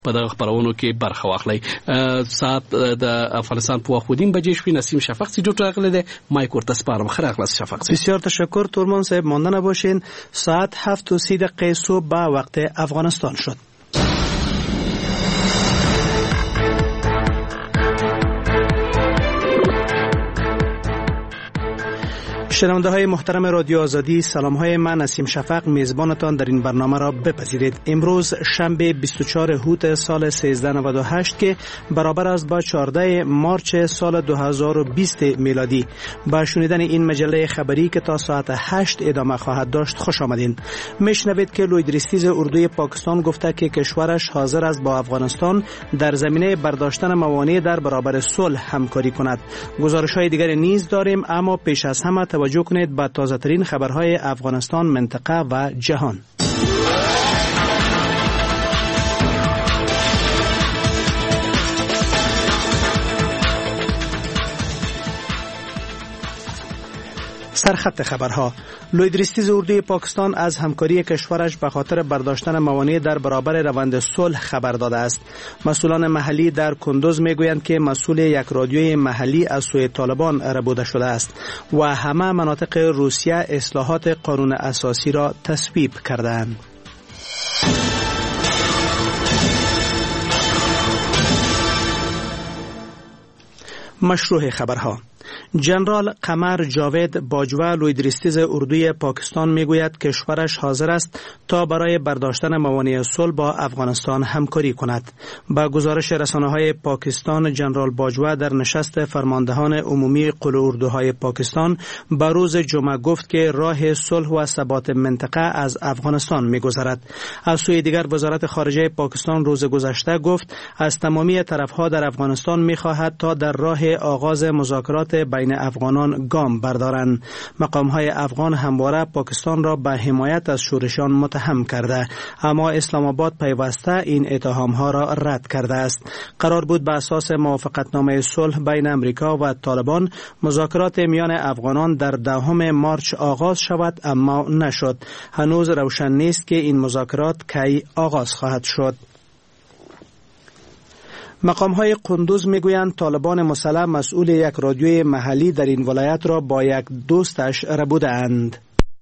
په دغه خبرونو کې برخه واخلئ. ساعت د افغانستان په وخت 2:00 شوی. نسیم شفق سیدو راغلی دی. مایک ورته سپارم. خراغلاس شفق. بسیار تشکر تورمان صاحب. مانده نباشین. ساعت 7:30 صبح به وقت افغانستان شد. شنونده های محترم رادیو آزادی، سلام های من نسیم شفق میزبانتان در این برنامه را بپذیرید. امروز شنبه 24 هوت سال 1398 که برابر است با 14 مارچ سال 2020 میلادی. با شنیدن این مجله خبری که تا ساعت 8 ادامه خواهد داشت خوش آمدین. میشنوید که لویدریستیز اردوی پاکستان گفته که کشورش حاضر است با افغانستان در زمینه برداشتن موانع در برابر صلح همکاری کند. گزارش های دیگر نیز داریم، اما پیش از همه توجه کنید به تازه ترین خبرهای افغانستان، منطقه و جهان. سرخط خبرها. لویدریستیز اردوی پاکستان از همکاری کشورش به خاطر برداشتن موانع در برابر روند صلح خبر داده است. مسئولان محلی در کندوز میگویند که مسئول یک رادیوی محلی از سوی طالبان ربوده شده است و همه مناطق روسیه اصلاحات قانون اساسی را تصویب کردند. مشروع خبرها. جنرال قمر جاوید باجوه لویدریستیز اردوی پاکستان میگوید کشورش حاضر است تا برای برداشتن موانع صلح با افغانستان همکاری کند. با گزارش رسانه‌های پاکستان، جنرال باجوه در نشست فرماندهان عمومی قل اردوهای پاکستان به روز جمعه گفت که راه صلح و ثبات منطقه از افغانستان میگذرد. از سوی دیگر وزارت خارجه پاکستان روز گذشته گفت از تمامی طرفها در افغانستان میخواهد تا در راه آغاز مذاکرات بین افغانان گام بردارند. مقام‌های افغان همواره پاکستان را به حمایت از شورشان متهم کرده، اما اسلام آباد پیوسته این اتهام‌ها را رد کرده است. قرار بود به اساس موافقتنامه صلح بین امریکا و طالبان مذاکرات میان افغانان در 10 مارچ آغاز شود، اما نشد. هنوز روشن نیست که این مذاکرات کی آغاز خواهد شد. مقام‌های قندوز میگویند طالبان مسلح مسئول یک رادیوی محلی در این ولایت را با یک دوستش ربوده‌اند.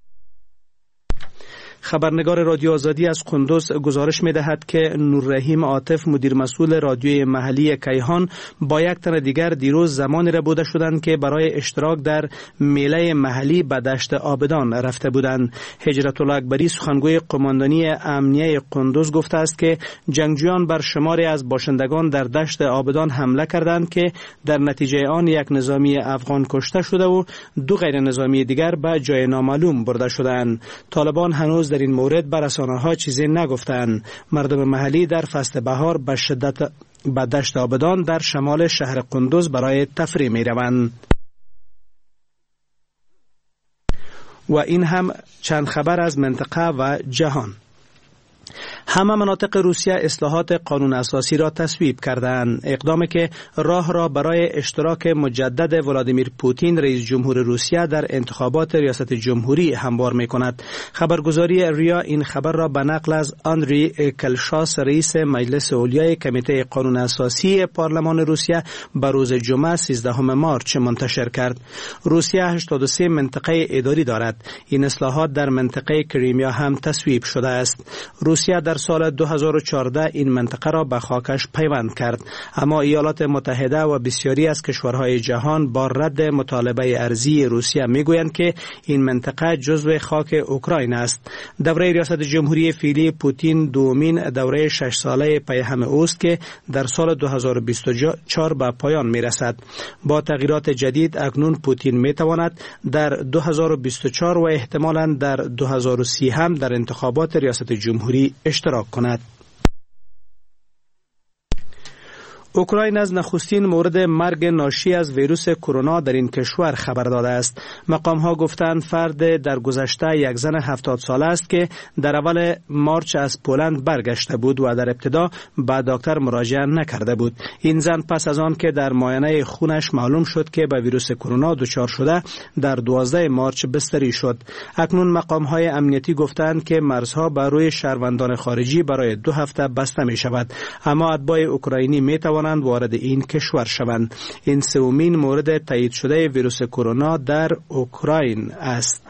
خبرنگار رادیو آزادی از قندوز گزارش می‌دهد که نوررحیم عاطف مدیر مسئول رادیوی محلی کیهان با یک تن دیگر دیروز زمانی ربوده شدند که برای اشتراک در میله محلی به دشت آبدان رفته بودند. هجرت الله اکبری سخنگوی قماندانی امنیه قندوز گفته است که جنگجویان بر شماری از باشندگان در دشت آبدان حمله کردند که در نتیجه آن یک نظامی افغان کشته شده و 2 غیر نظامی دیگر به جای نامعلوم برده شدند. طالبان هنوز در این مورد بر رسانه‌ها چیزی نگفتند. مردم محلی در فصل بهار به شدت به دشت آبدان در شمال شهر قندوز برای تفریح می‌روند. و این هم چند خبر از منطقه و جهان. همه مناطق روسیه اصلاحات قانون اساسی را تصویب کردند، اقدامی که راه را برای اشتراک مجدد ولادیمیر پوتین رئیس جمهور روسیه در انتخابات ریاست جمهوری هموار می‌کند. خبرگزاری ریا این خبر را به نقل از آندری کلشاس رئیس مجلس علیای کمیته قانون اساسی پارلمان روسیه به روز جمعه 13 مارچ منتشر کرد. روسیه 83 منطقه اداری دارد. این اصلاحات در منطقه کریمیا هم تصویب شده است. روسیه در سال 2014 این منطقه را به خاکش پیوند کرد، اما ایالات متحده و بسیاری از کشورهای جهان با رد مطالبه ارضی روسیه میگویند که این منطقه جزو خاک اوکراین است. دوره ریاست جمهوری فعلی پوتین دومین دوره 6 ساله پیهم اوست که در سال 2024 به پایان میرسد. با تغییرات جدید اکنون پوتین میتواند در 2024 و احتمالاً در 2030 هم در انتخابات ریاست جمهوری اشتراک کند. اوکراین از نخستین مورد مرگ ناشی از ویروس کرونا در این کشور خبر داده است. مقام‌ها گفتند فرد در گذشته یک زن 70 ساله است که در اول مارچ از پولند برگشته بود و در ابتدا به دکتر مراجعه نکرده بود. این زن پس از آن که در معاینه خونش معلوم شد که به ویروس کرونا دچار شده در 12 مارچ بستری شد. اکنون مقام‌های امنیتی گفتند که مرزها بر روی شهروندان خارجی برای 2 هفته بسته می شود، اما اتباع اوکراینی می توانند وارد این کشور شوند. این سومین مورد تایید شده ویروس کرونا در اوکراین است.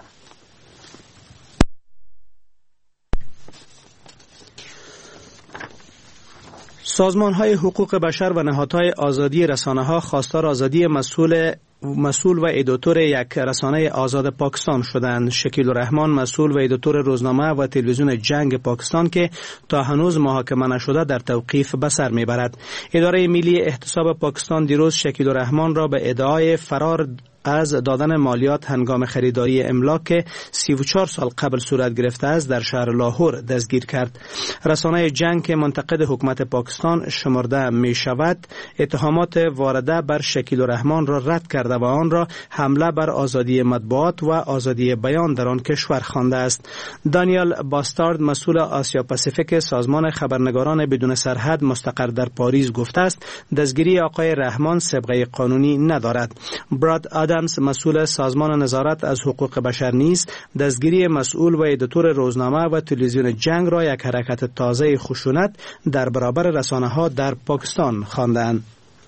سازمان‌های حقوق بشر و نهادهای آزادی رسانه‌ها خواستار آزادی مسئول و ادیتور یک رسانه آزاد پاکستان شدند. شکیل الرحمن، مسئول و ادیتور روزنامه و تلویزیون جنگ پاکستان که تا هنوز محاکمه نشده، در توقیف به سر میبرد. اداره ملی احتساب پاکستان دیروز شکیل الرحمن را به ادعای فرار از دادن مالیات هنگام خریداری املاک که 34 سال قبل صورت گرفته است در شهر لاهور دستگیر کرد. رسانه جنگ که منتقد حکومت پاکستان شمرده می شود، اتهامات وارده بر شکیل الرحمن را رد کرده و آن را حمله بر آزادی مطبوعات و آزادی بیان در آن کشور خوانده است. دانیل باستارد، مسئول آسیا پاسیفیک سازمان خبرنگاران بدون سرحد مستقر در پاریس گفته است دستگیری آقای رحمان سابقه قانونی ندارد. براد آدمز، مسئول سازمان نظارت از حقوق بشر نیز دستگیری مسئول و ادیتور روزنامه و تلویزیون جنگ را یک حرکت تازه خشونت در برابر رسانه‌ها در پاکستان خواندند.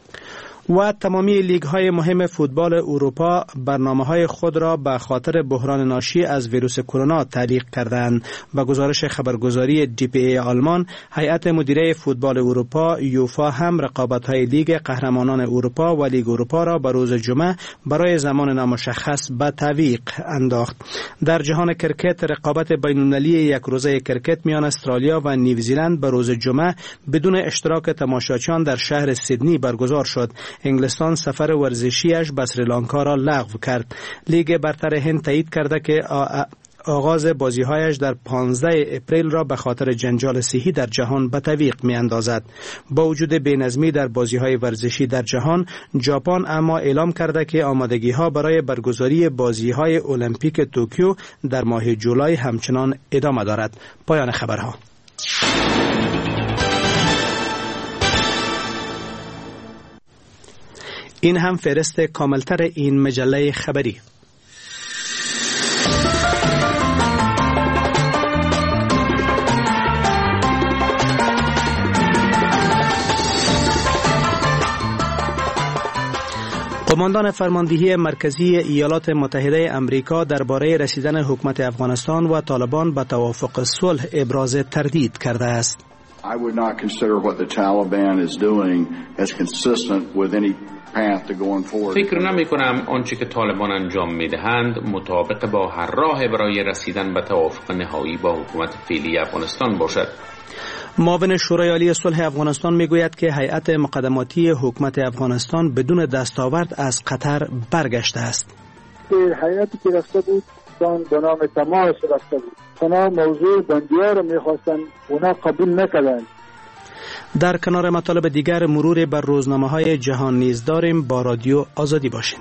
و تمامی لیگ های مهم فوتبال اروپا برنامه های خود را به خاطر بحران ناشی از ویروس کرونا تعلیق کردند. با گزارش خبرگزاری DPA آلمان، هیئت مدیره فوتبال اروپا یوفا هم رقابت های لیگ قهرمانان اروپا و لیگ اروپا را به روز جمعه برای زمان نامشخص به تعویق انداخت. در جهان کرکت، رقابت بین‌المللی یک روزه کرکت میان استرالیا و نیوزیلند به روز جمعه بدون اشتراک تماشاچیان در شهر سیدنی برگزار شد. انگلستان سفر ورزشیش به سریلانکا را لغو کرد. لیگ برتر هند تایید کرده که آغاز بازی‌هایش در 15 اپریل را به خاطر جنجال صحی در جهان به تعویق می‌اندازد. با وجود بی‌نظمی در بازی‌های ورزشی در جهان، ژاپن اما اعلام کرده که آمادگی‌ها برای برگزاری بازی‌های المپیک توکیو در ماه جولای همچنان ادامه دارد. پایان خبرها. این هم فهرست کاملتر این مجله خبری. قماندان فرماندهی مرکزی ایالات متحده امریکا درباره رسیدن حکومت افغانستان و طالبان به توافق صلح ابراز تردید کرده است. I would not consider what the Taliban is doing as consistent with any path to going forward. فکر نمی کنم آنچه که طالبان انجام می دهند مطابق با هر راه برای رسیدن به توافق نهایی با حکومت فعلی افغانستان باشد. معاون شورای عالی صلح افغانستان میگوید که هیئت مقدماتی حکومت افغانستان بدون دستاورد از قطر برگشته است. هیئتی که رفته بود به نام تماس رفته بود. اونا موضوع بندی‌ها رو می‌خواستن، اونا قبول نکردند. در کنار مطالب دیگر مرور بر روزنامه‌های جهان نیز داریم. با رادیو آزادی باشین.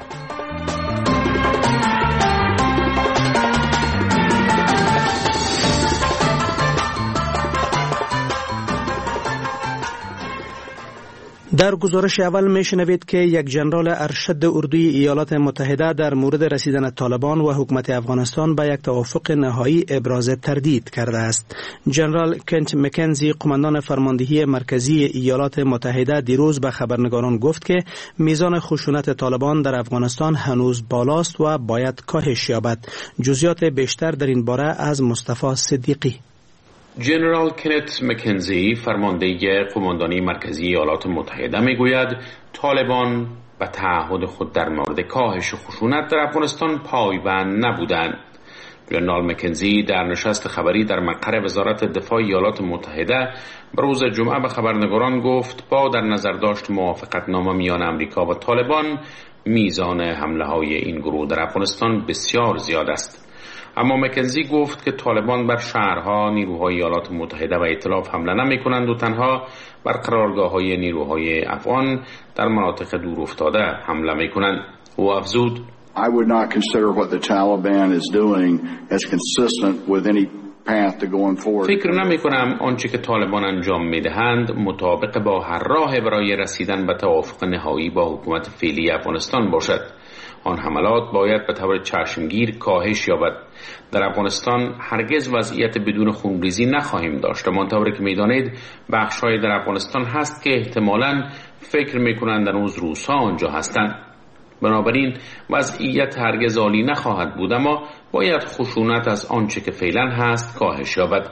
در گزارش اول میشنوید که یک ژنرال ارشد اردوی ایالات متحده در مورد رسیدن طالبان و حکومت افغانستان به یک توافق نهایی ابراز تردید کرده است. ژنرال کنت مکنزی، قماندان فرماندهی مرکزی ایالات متحده، دیروز به خبرنگاران گفت که میزان خشونت طالبان در افغانستان هنوز بالاست و باید کاهش یابد. جزئیات بیشتر در این باره از مصطفی صدیقی. جنرال کنت مکنزی، فرمانده قماندانی مرکزی ایالات متحده، میگوید طالبان به تعهد خود در مورد کاهش خشونت در افغانستان پایبند نبودند. جنرال مکنزی در نشست خبری در مقر وزارت دفاع ایالات متحده روز جمعه به خبرنگاران گفت با در نظر داشت موافقتنامه میان امریکا و طالبان، میزان حمله های این گروه در افغانستان بسیار زیاد است. اما مکنزی گفت که طالبان بر شهرها، نیروهای ایالات متحده و ائتلاف حمله نمی‌کنند و تنها بر قرارگاه‌های نیروهای افغان در مناطق دور افتاده حمله می‌کنند. او افزود: I would not consider what the Taliban is doing as consistent with any path to going forward. فکر نمی‌کنم آنچه که طالبان انجام می‌دهند مطابق با هر راه برای رسیدن به توافق نهایی با حکومت فعلی افغانستان باشد. آن حملات باید به طور چشمگیر کاهش یابد. در افغانستان هرگز وضعیت بدون خونریزی نخواهیم داشت. همانطور که می‌دانید بخش‌های در افغانستان هست که احتمالاً فکر می‌کنند هنوز روس‌ها آنجا هستند. بنابراین وضعیت هرگز عالی نخواهد بود، اما باید خشونت از آنچه که فعلا هست کاهش یابد.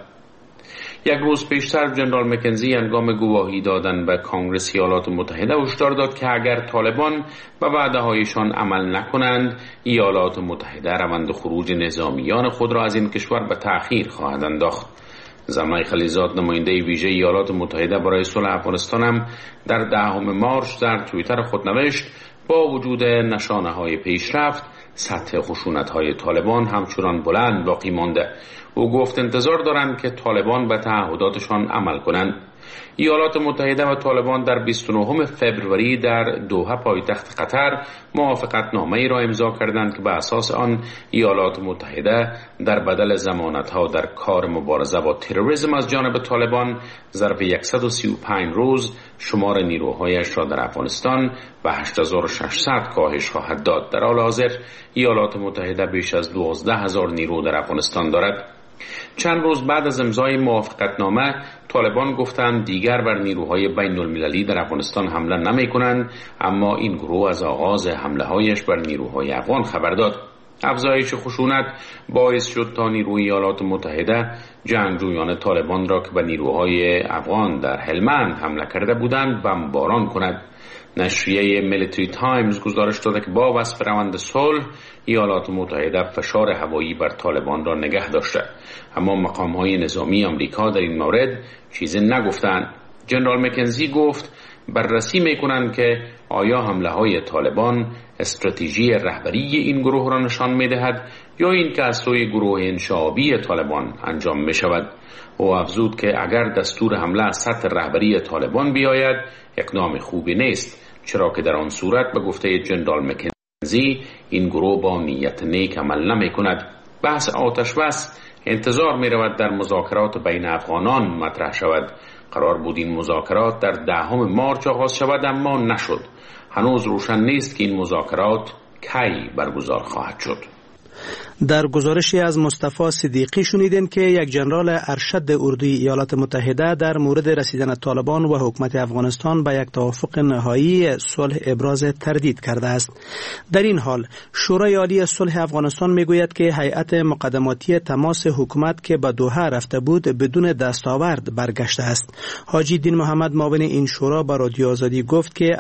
یک روز پیشتر جنرال مکنزی هنگام گواهی دادن به کنگره ایالات متحده هشدار داد که اگر طالبان به وعده‌هایشان عمل نکنند، ایالات متحده روند خروج نظامیان خود را از این کشور به تأخیر خواهد انداخت. زلمه خلیزاد، نماینده ویژه ایالات متحده برای صلح افغانستان، هم در 10 مارس در توییتر خود نوشت: با وجود نشانه‌های پیشرفت، سطح خشونت‌های طالبان همچنان بلند باقی مانده. او گفت انتظار دارند که طالبان به تعهداتشان عمل کنند. ایالات متحده و طالبان در 29 فوریه در دوحه پایتخت قطر موافقتنامه‌ای را امضا کردند که به اساس آن ایالات متحده در بدل ضمانت‌ها در کار مبارزه با تروریسم از جانب طالبان ظرف 135 روز شمار نیروهایش را در افغانستان به 8600 کاهش خواهد داد. در حال حاضر ایالات متحده بیش از 12000 نیرو در افغانستان دارد. چند روز بعد از امضای موافقتنامه طالبان گفتند دیگر بر نیروهای بین المللی در افغانستان حمله نمی کنند، اما این گروه از آغاز حمله هایش بر نیروهای افغان خبر داد. افزایش خشونت باعث شد تا نیروی ایالات متحده جنگجویان طالبان را که به نیروهای افغان در هلمند حمله کرده بودند بمباران کند. نشریه میلیتری تایمز گزارش داده که با وصف روند صلح ایالات متحده فشار هوایی بر طالبان را نگه داشته، اما مقام‌های نظامی آمریکا در این مورد چیزی نگفتند. جنرال مکنزی گفت بررسی می‌کنند که آیا حمله‌های طالبان استراتژی رهبری این گروه را نشان می‌دهد یا اینکه از سوی گروه انشعابی طالبان انجام می‌شود. او افزود که اگر دستور حمله از سطح رهبری طالبان بیاید اقدام خوبی نیست، چرا که در آن صورت به گفته جنرال مکنزی این گروه با نیت نیک عمل نمی کند. بحث آتش بس انتظار می رود در مذاکرات بین افغانان مطرح شود. قرار بود این مذاکرات در 10 مارس آغاز شود، اما نشد. هنوز روشن نیست که این مذاکرات کی برگزار خواهد شد. در گزارشی از مصطفی صدیقی شنیدین که یک جنرال ارشد اردوی ایالات متحده در مورد رسیدن طالبان و حکومت افغانستان به یک توافق نهایی صلح ابراز تردید کرده است. در این حال شورای عالی صلح افغانستان میگوید که هیئت مقدماتی تماس حکومت که به دوحه رفته بود بدون دستاورد برگشته است. حاجی دین محمد معاون این شورا به رادیو آزادی گفت که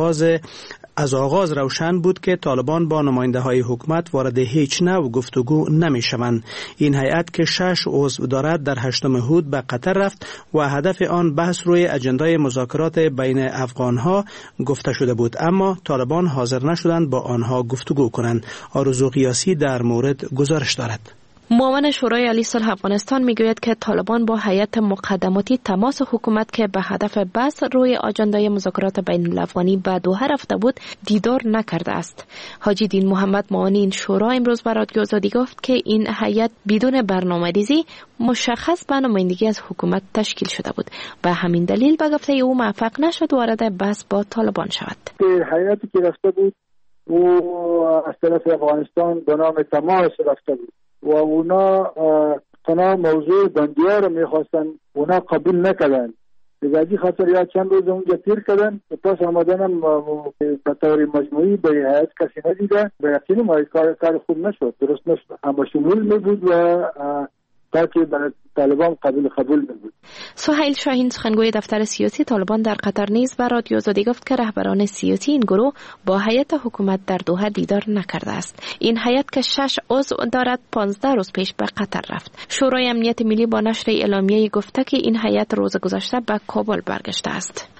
از آغاز روشن بود که طالبان با نماینده های حکومت وارد هیچ نوع گفتگو نمی شوند. این هیئت که 6 عضو دارد در 8 هود به قطر رفت و هدف آن بحث روی اجندای مذاکرات بین افغانها گفته شده بود، اما طالبان حاضر نشدند با آنها گفتگو کنند. آرزو قیاسی در مورد گزارش دارد. معاون شورای عالی صلح افغانستان میگوید که طالبان با هیئت مقدماتی تماس حکومت که به هدف بحث روی آجندای مذاکرات بین الافغانی به دوحه رفته بود دیدار نکرده است. حاجی دین محمد معاون این شورا امروز به رادیو آزادی گفت که این هیئت بدون برنامه‌ریزی مشخص به نمایندگی از حکومت تشکیل شده بود. به همین دلیل به گفته او موفق نشد وارد بحث با طالبان شود. هیئتی که رفته بود و از طرف افغانستان به نام تماس رفته بود و اونا موضوع بندی‌ها رو میخواستن، اونا قبول نکردن. لذا خاطر یا چند روز اونجا تیر کردن و پس آمدن به طور مجموعی به هیئت کسی ندیده. به یقین ما کار خوب نشد، درست نشد. اما شمول میبود و تاکه برای طالبان قبول نبود. سهیل شاهین سخنگوی دفتر سیاسی طالبان در قطر نیز به رادیو آزادی گفت که رهبران سیاسی این گروه با هیئت حکومت در دوحه دیدار نکرده است. این هیئت که 6 عضو دارد 15 روز پیش به قطر رفت. شورای امنیت ملی با نشر اعلامیه‌ای گفته که این هیئت روز گذشته به کابل برگشته است.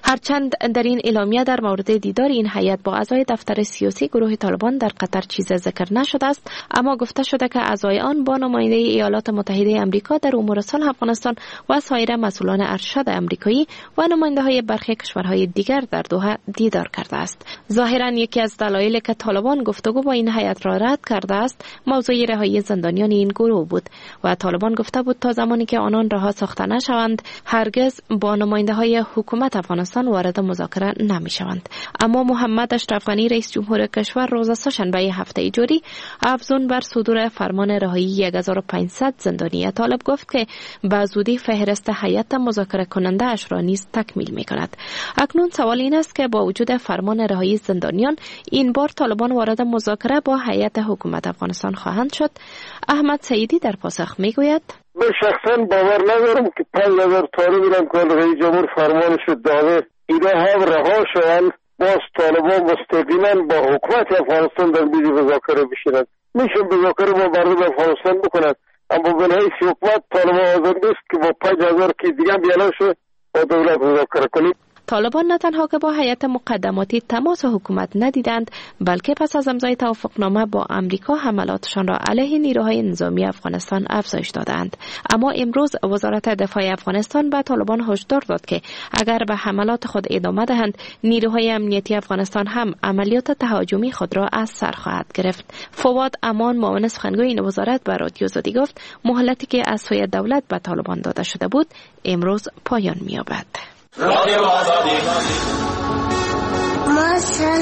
هرچند در این اعلامیه در مورد دیدار این هیئت با اعضای دفتر سیاسی گروه طالبان در قطر چیز ذکر نشده است، اما گفته شده که اعضای آن با نماینده ایالات متحده آمریکا در امور صلح افغانستان و سایر مسئولان ارشد آمریکایی و نماینده های برخی کشورهای دیگر در دوحه دیدار کرده است. ظاهرا یکی از دلایلی که طالبان گفتگو با این هیئت را رد کرده است موضوع رهایی زندانیان این گروه بود و طالبان گفته بود تا زمانی که آنان رها ساخته نشوند هرگز با نماینده های حکومت افغانستان وارد مذاکره نمی شوند. اما محمد اشرف غنی رئیس جمهور کشور روز سه‌شنبه هفته جاری افزون بر صدور فرمان رهایی 1500 زندانی طالب گفت که به زودی فهرست هیئت مذاکره کننده اش را نیز تکمیل می کند. اکنون سوال این است که با وجود فرمان رهایی زندانیان این بار طالبان وارد مذاکره با هیئت حکومت افغانستان خواهند شد. احمد سعیدی در پاسخ می گوید من شخصا باور ندارم که 5000 طالب ایران که رئیس جمهور فرمانش داده اینا هم رها شوند باز طالبان مستقیما با حکومت افغانستان در میز مذاکره بشینند. میشه مذاکره با مردم افغانستان بکنند، اما به حیث حکومت طالبان حاضر نیست که با 5000 که دیگه بیان شه با دولت مذاکره کنید. طالبان نه تنها که با هیئت مقدماتی تماس حکومت ندیدند بلکه پس از امضای توافقنامه با امریکا حملاتشان را علیه نیروهای نظامی افغانستان افزایش دادند. اما امروز وزارت دفاع افغانستان به طالبان هشدار داد که اگر به حملات خود ادامه دهند نیروهای امنیتی افغانستان هم عملیات تهاجمی خود را از سر خواهد گرفت. فواد امان معاون سخنگوی این وزارت به رادیو آزادی گفت مهلتی که از سوی دولت به طالبان داده شده بود امروز پایان می‌یابد. ما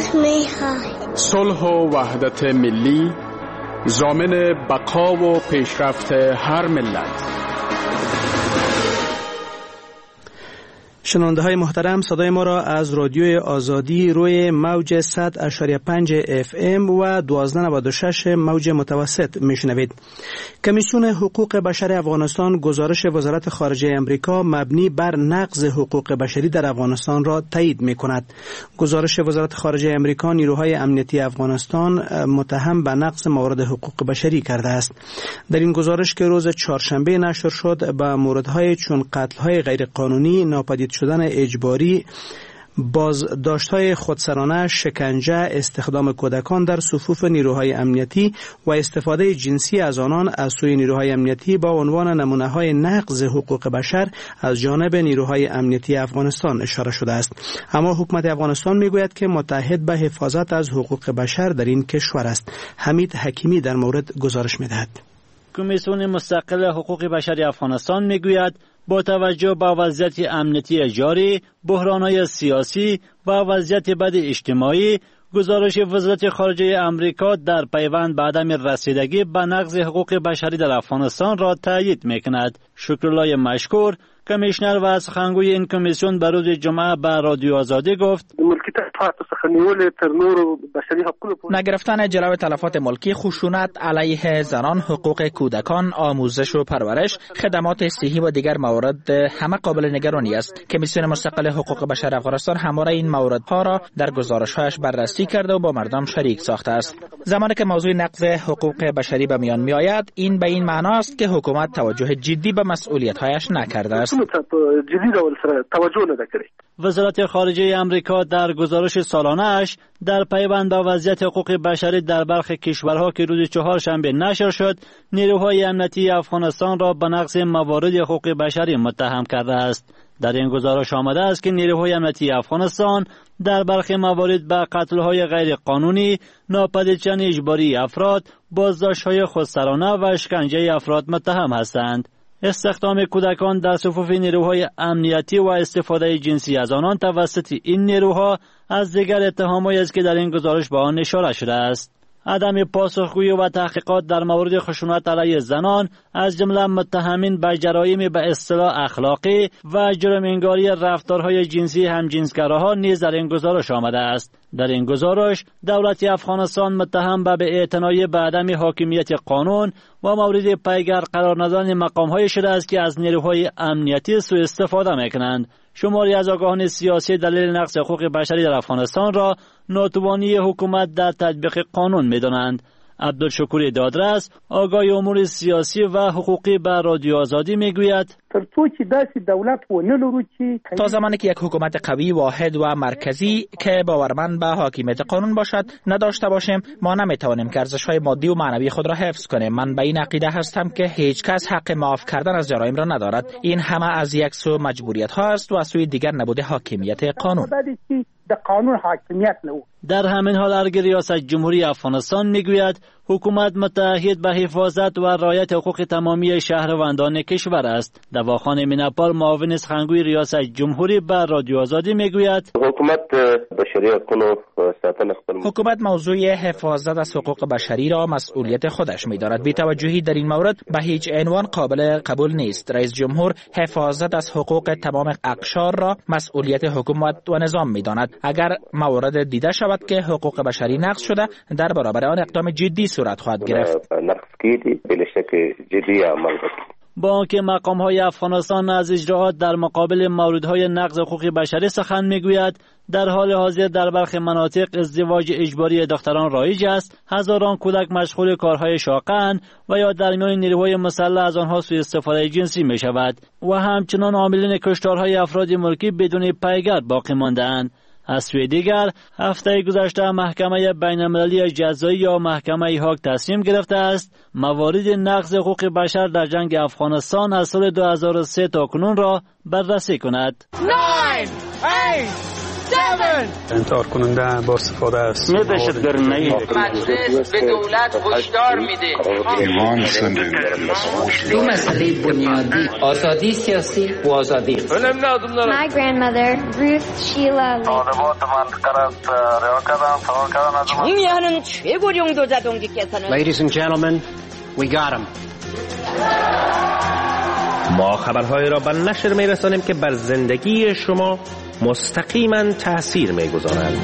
صلح و وحدت ملی ضامن بقا و پیشرفت هر ملت. شنونده های محترم، صدای ما را از رادیوی آزادی روی موج 100.5 FM و 1296 موج متوسط میشنوید. کمیسیون حقوق بشر افغانستان گزارش وزارت خارجه امریکا مبنی بر نقض حقوق بشری در افغانستان را تایید می کند. گزارش وزارت خارجه امریکا نیروهای امنیتی افغانستان متهم به نقض موارد حقوق بشری کرده است. در این گزارش که روز چهارشنبه نشر شد به موردهای چون قتل‌های غیرقانونی، ناپدید شدن اجباری، بازداشت‌های خودسرانه، شکنجه، استخدام کودکان در صفوف نیروهای امنیتی و استفاده جنسی از آنان از سوی نیروهای امنیتی با عنوان نمونه‌های نقض حقوق بشر از جانب نیروهای امنیتی افغانستان اشاره شده است. اما حکومت افغانستان میگوید که متعهد به حفاظت از حقوق بشر در این کشور است. حمید حکیمی در مورد گزارش می‌دهد. کمیسیون مستقل حقوق بشر افغانستان میگوید با توجه به وضعیت امنیتی جاری، بحران‌های سیاسی و وضعیت بد اجتماعی، گزارش وزارت خارجه امریکا در پیوند به عدم رسیدگی به نقض حقوق بشری در افغانستان را تایید می‌کند. شکرالله مشکور، کمیشنر و سخنگوی این کمیسیون به روز جمعه به رادیو آزادی گفت نگرفتن جلوی تلفات ملکی، خشونت علیه زنان، حقوق کودکان، آموزش و پرورش، خدمات صحی و دیگر موارد همه قابل نگرانی است. کمیسیون مستقل حقوق بشر افغانستان همواره این موردها را در گزارش‌هایش بررسی کرده و با مردم شریک ساخته است. زمانی که موضوع نقض حقوق بشری به میان میآید، این به این معنا است که حکومت توجه جدی به مسئولیت‌هایش نکرده است. وزارت خارجه امریکا در گزارش سالانه‌اش در پیوند با وضعیت حقوق بشری در برخی کشورها که روز چهارشنبه نشر شد، نیروهای امنیتی افغانستان را به نقض موارد حقوق بشری متهم کرده است. در این گزارش آمده است که نیروهای امنیتی افغانستان در برخی موارد به قتل‌های غیر قانونی، ناپدید شدن اجباری افراد، بازداشت‌های خودسرانه و شکنجه افراد متهم هستند. استخدام کودکان در صفوف نیروهای امنیتی و استفاده جنسی از آنان توسط این نیروها از دیگر اتهامایی است که در این گزارش به آن اشاره شده است. عدم پاسخگویی و تحقیقات در مورد خشونت علیه زنان از جمله متهمین به جرایم به اصطلاح اخلاقی و جرم‌انگاری رفتارهای جنسی همجنسگراها نیز در این گزارش آمده است. در این گزارش دولت افغانستان متهم به اعتنایی به عدم حاکمیت قانون و مورد پیگر قرار ندادن مقام‌های شده است که از نیروهای امنیتی سوء استفاده می‌کنند. شماری از آگاهان سیاسی دلیل نقض حقوق بشری در افغانستان را ناتوانی حکومت در تطبیق قانون می‌دانند. عبدالشکور دادرس، آگاه امور سیاسی و حقوقی به رادیو آزادی میگوید تا زمانی که یک حکومت قوی، واحد و مرکزی که باورمند به حاکمیت قانون باشد نداشته باشیم، ما نمیتوانیم که ارزش‌های مادی و معنوی خود را حفظ کنیم. من به این عقیده هستم که هیچ کس حق معاف کردن از جرایم را ندارد. این همه از یک سو مجبوریت‌ها است و از سوی دیگر نبوده حاکمیت قانون. در همین حال ارگ ریاست جمهوری افغانستان میگوید حکومت متعهد به حفاظت و رعایت حقوق تمامی شهروندان کشور است. دواخان میناپال معاون سخنگوی ریاست جمهوری به رادیو آزادی میگوید حکومت موضوع حفاظت از حقوق بشری را مسئولیت خودش می‌داند. بی‌توجهی در این مورد به هیچ عنوان قابل قبول نیست. رئیس جمهور حفاظت از حقوق تمام اقشار را مسئولیت حکومت و نظام می‌داند. اگر موارد دیده شود که حقوق بشری نقض شده، در برابر آن اقدام جدی صورت خواهد گرفت. با آنکه مقام‌های افغانستان از اجراعات در مقابل موردهای نقض حقوق بشری سخن میگوید، در حال حاضر در برخی مناطق ازدواج اجباری دختران رایج است، هزاران کودک مشغول کارهای شاق‌اند و یا در میان نیروهای مسلح از آنها سوء استفاده جنسی می شود و همچنان عاملین کشتارهای افراد ملکی بدون پیگر باقی مانده‌اند. از سوی دیگر هفته گذشته محکمه بین‌المللی جزایی یا محکمه هاگ تصمیم گرفته است موارد نقض حقوق بشر در جنگ افغانستان از سال 2003 تا کنون را بررسی کند. 9 8 7 انکار کننده با استفاده است. مجلس به دولت هشدار میده دو مسئله بنیادی، آزادی سیاسی و آزادی. My grandmother Ruth Sheila 정의하는 최고령 도자동지께서는 Ladies and gentlemen, we got him. ما خبرهای را به نشر می‌رسانیم که بر زندگی شما مستقیما تأثیر می‌گذارند.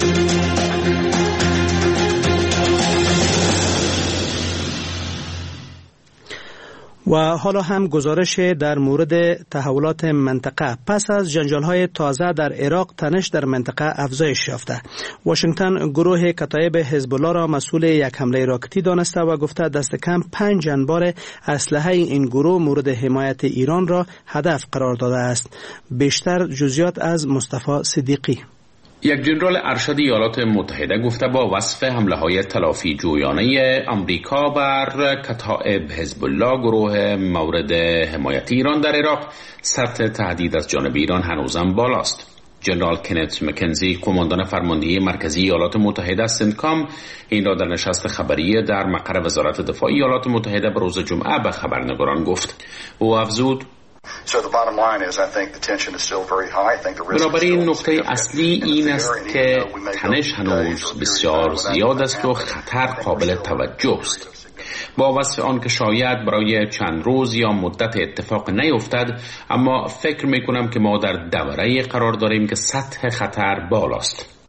و حالا هم گزارش در مورد تحولات منطقه. پس از جنجال‌های تازه در عراق، تنش در منطقه افزایش یافته. واشنگتن گروه کتایب حزب الله را مسئول یک حمله راکتی دانسته و گفته دست کم 5 انبار اسلحه این گروه مورد حمایت ایران را هدف قرار داده است. بیشتر جزئیات از مصطفی صدیقی. یک جنرال ارشد ایالات متحده گفته با وصف حمله‌های تلافی جویانه آمریکا بر کتائب حزب الله گروه مورد حمایت ایران در عراق، سطح تهدید از جانب ایران هنوزم بالاست. جنرال کنت مکنزی، قماندان فرماندهی مرکزی ایالات متحده سنتکام، این را در نشست خبری در مقر وزارت دفاع ایالات متحده به روز جمعه به خبرنگاران گفت. او افزود: بنابراین نقطه اصلی این است که تنش هنوز بسیار زیاد است و خطر قابل توجه است. با وصف آن که شاید برای چند روز یا مدت اتفاق نیفتد، اما فکر میکنم که ما در دوره‌ای قرار داریم که سطح خطر بالاست.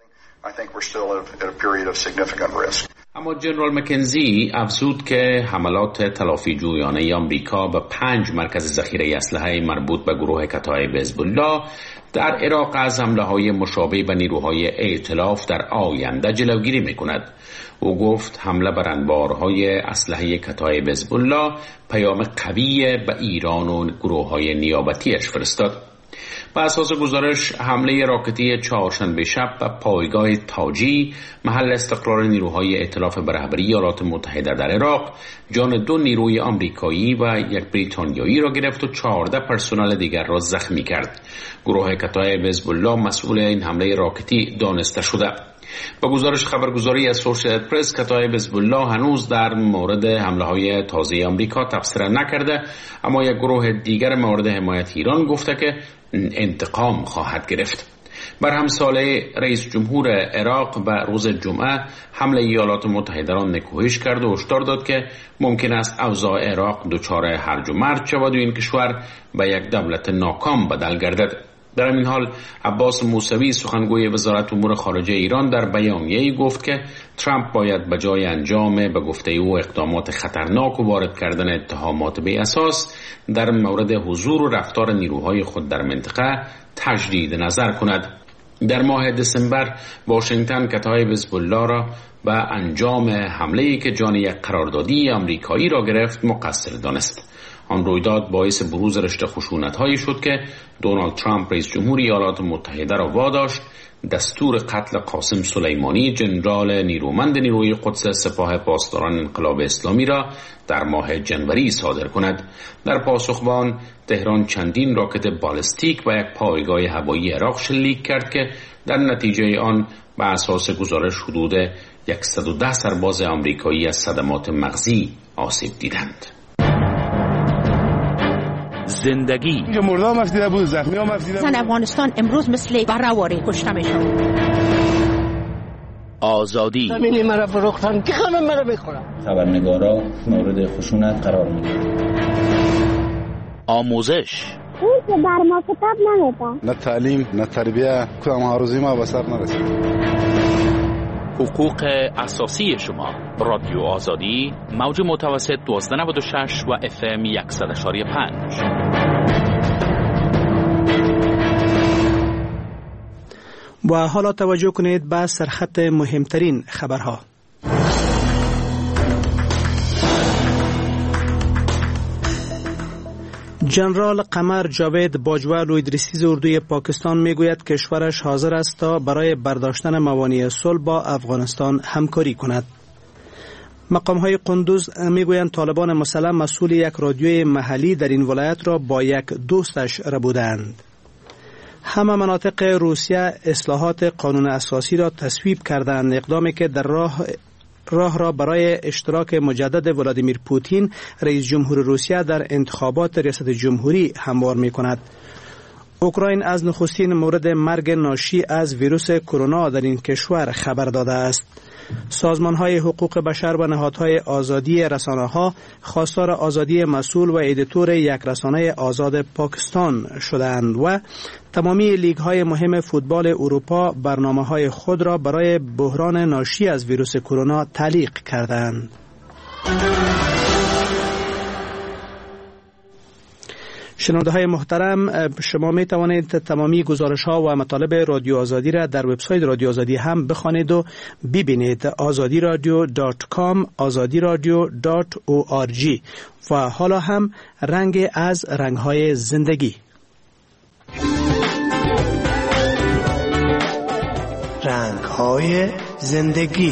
اما جنرال مکنزی افزود که حملات تلافی جویانه آمریکا به 5 مرکز ذخیره اسلحه مربوط به گروه کتایب حزب الله در عراق از حمله‌های مشابه به نیروهای ائتلاف در آینده جلوگیری می‌کند. او گفت حمله بر انبارهای اسلحه کتایب حزب الله پیام قوی به ایران و گروه‌های نیابتیش فرستاد. بر اساس گزارش، حمله راکتی چهارشنبه شب به پایگاه تاجی، محل استقرار نیروهای ائتلاف به رهبری ایالات متحده در عراق، جان 2 نیروی آمریکایی و 1 بریتانیایی را گرفت و 14 پرسنل دیگر را زخمی کرد. گروه کتایب حزب الله مسئول این حمله راکتی دانسته شده. با گزارش خبرگزاری اسوسییتد پرس، کتایب حزب الله هنوز در مورد حمله‌های تازه آمریکا تبصره نکرده، اما یک گروه دیگر مورد حمایت ایران گفته که انتقام خواهد گرفت. بر همساله رئیس جمهور عراق به روز جمعه حمله ایالات متحده را نکوهش کرد و هشدار داد که ممکن است اوضاع عراق دچار هرج و مرج شود و این کشور به یک دولت ناکام بدل گردد. در این حال عباس موسوی، سخنگوی وزارت امور خارجه ایران، در بیانیه‌ای گفت که ترامپ باید به جای انجام به گفته او اقدامات خطرناک و وارد کردن اتهامات بی اساس در مورد حضور و رفتار نیروهای خود در منطقه تجدید نظر کند. در ماه دسامبر واشنگتن کتایب حزب الله را و انجام حمله‌ای که جان یک قراردادی آمریکایی را گرفت مقصر دانست. آن رویداد باعث بروز رشته خشونت‌هایی شد که دونالد ترامپ رئیس جمهور ایالات متحده را واداشت دستور قتل قاسم سلیمانی ژنرال نیرومند نیروی قدس سپاه پاسداران انقلاب اسلامی را در ماه جنوری صادر کند. در پاسخ به آن تهران چندین راکت بالستیک و یک پایگاه هوایی عراق شلیک کرد که در نتیجه آن به اساس گزارش حدود 110 سرباز آمریکایی از صدمات مغزی آسیب دیدند. زندگی اینجا مردم مفیده بود، زخمی ها مفیده بود. افغانستان امروز مثل برهواری کشته میشد. آزادی زمینی مرا فروختن که خانم مرا میخورم. خبرنگارا مورد خشونت قرار میگیرن. آموزش این که بر ما کتاب نمیده. نه تعلیم نه تربیه کدام آرزوی ما به سر نرسید. حقوق اساسی شما. رادیو آزادی موج متوسط 1296 و FM 100.5. و حالا توجه کنید به سرخط مهمترین خبرها. جنرال قمر جاوید باجوه ادریسی اردوی پاکستان میگوید کشورش حاضر است تا برای برداشتن موانع صلح با افغانستان همکاری کند. مقام‌های قندوز میگویند طالبان مسلح مسئول یک رادیوی محلی در این ولایت را با یک دوستش ربودند. همه مناطق روسیه اصلاحات قانون اساسی را تصویب کردند، اقدامی که در راه را برای اشتراک مجدد ولادیمیر پوتین رئیس جمهور روسیه در انتخابات ریاست جمهوری هموار می کند. اوکراین از نخستین مورد مرگ ناشی از ویروس کرونا در این کشور خبر داده است. سازمان‌های حقوق بشر و نهادهای آزادی رسانه‌ها خواستار آزادی مسئول و ادیتور یک رسانه آزاد پاکستان شدند و تمامی لیگ‌های مهم فوتبال اروپا برنامه‌های خود را برای بحران ناشی از ویروس کرونا تعلیق کردند. شنونده های محترم، شما می توانید تمامی گزارش ها و مطالب رادیو آزادی را در وبسایت رادیو آزادی هم بخوانید و ببینید. azadiradio.com azadiradio.org. و حالا هم رنگ از رنگ های زندگی. رنگ های زندگی.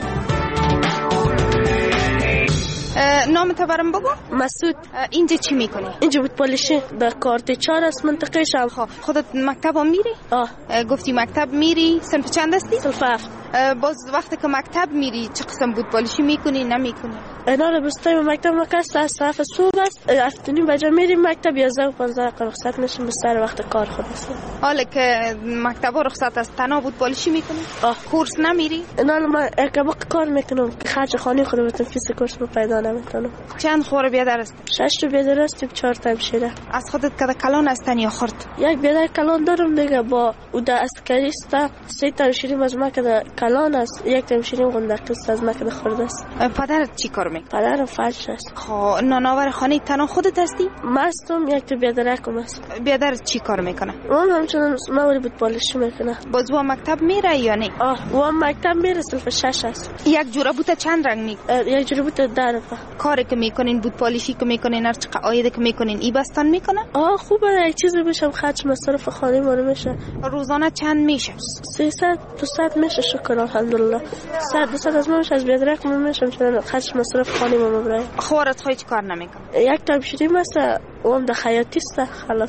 نامت برام بگو. مسعود. اینجا چی میکنی؟ اینجا بود پالیشی به کارت 4 است منطقه شم. خودت مکتب هم میری؟ گفتی مکتب میری. صنف چند هستی؟ صنف 7. باز وقتی که مکتب میری چه قسم بود پالیشی میکنی نمیکنی؟ اینا رو بستای مکتب مکست از صرف صبح است. افتونی بجا میریم مکتب 11 و 15 رخصت میشیم به سر وقت کار خود است. حالا که مکتب رخصت است تنها بود پالیشی میکنی؟ کورس نمیری؟ اینا رو من ارکباق کار میکنم که خرج خانه خود بتونم فیس کورس رو پیدا نمیکنم. چند خور بیادر است؟ 6 تا بیادر است، 4 تا همشیره. از خودت کده کلان هستن یا خرد؟ یک بیادر کلان دارم دیگه با او ده عسکری است. 3 تا همشیریم از ما کده کلان است، 1 تا همشیریم گندقیست از ما کده خرد است. پدرت چی کار میکنه؟ پدرم فرش است. نانآور خانه تنها خودت هستی؟ مستم، 1 تا بیادرکم است. بیادرت چی کار میکنه؟ اون همچنان موری بود پالیشی میکنه. باز او مکتب میره یا نه؟ او مکتب میره، صنف 6 است. یک جوره بوته چند رنگ میکنه؟ یک جوره بوته 10 روپه. کاری که میکنین بود پالیشی که میکنین هر چقدر آیده که میکنین ای بستان میکنه؟ خوبه، یک چیزی بشم خرج مصرف خانه ما میشه. روزانه چند میشه؟ 300 200 میشه شکر الحمدلله. 100 200 از ما میشه، از بیادرک میشم چون خرج مصرف خانه ما میبره. خورت خواهی چی کار نمیکنه؟ یک تا شیریم است، اون در خیاطی است خلاص.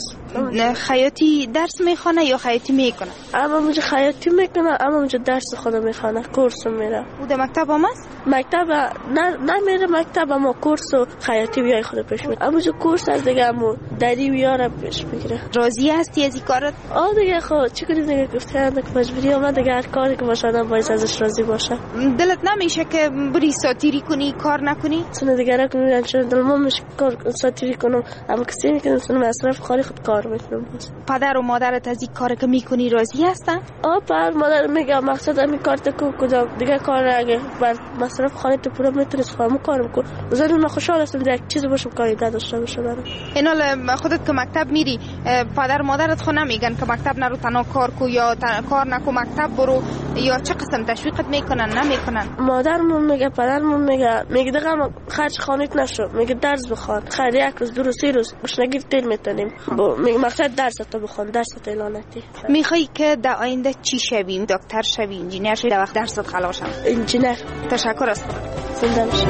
خیاطی درس میخونه یا خیاطی میکنه؟ اما مجه خیاطی میکنه، اما مجه درس خود میخونه، کورس میره. او در مکتب هم است؟ مکتب نه میره مکتب، اما کورس و خیاطی بیای خود پیش میره. اما جو کورس از دیگه امو دری بیاره پیش میگیره. راضی هستی از این کارت؟ دیگه خب چی کنی دیگه، گفته که مجبوری اومد دیگه، هر کاری که باشه آدم باید ازش راضی باشه. دلت نمیشه که بری ساتیری کنی کار نکنی؟ چون دیگه را کنم چون دلم میشه کار ساتیری کنم، اما کسی میکنم چون مصرف خالی خود کار میکنم. پدر و مادرت از این کار که میکنی راضی هستن؟ پدر مادر میگه مقصد همین کار تو کجا دیگه کار اگه بر مصرف خانه تو پورا میتونی خودم کارم کنم. زدم من خوشحال هستم دیگه چیزی باشم کاری نداشته باشه برام. اینا خودت که مکتب میری پدر مادرت خود نمیگن که مکتب نرو تنها کار کو یا کار نکو مکتب برو یا چه قسم تشویقت میکنن نمیکنن؟ مادرمون میگه، پدرمون میگه دیگه خرج خانیت نشو، میگه درس بخوان، خیلی یک روز 2 روز 3 روز گشنگی تیر میتونیم، میگه مقصد درس تو بخوان، درس تو اعلانتی. میخوای که در آینده چی شوی؟ دکتر شوی، انجینیر شوی؟ در وقت درست خلاص شم؟ انجینیر. تشکر است. زنده باشی.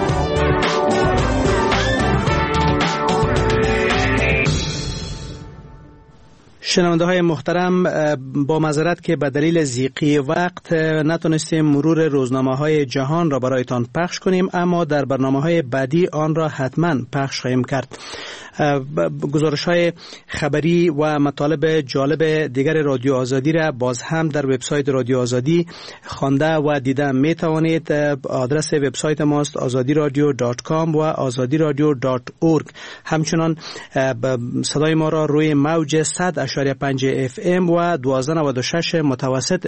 شنونده های محترم، با معذرت که به دلیل ضیقی وقت نتونستیم مرور روزنامه های جهان را برایتان پخش کنیم، اما در برنامه های بعدی آن را حتما پخش خواهیم کرد. گزارش های خبری و مطالب جالب دیگر رادیو آزادی را باز هم در وبسایت رادیو آزادی خوانده و دیده می توانید. آدرس وبسایت ماست azadiradio.com و azadiradio.org. همچنان صدای ما را روی موج 100.5 FM و 1296 متوسط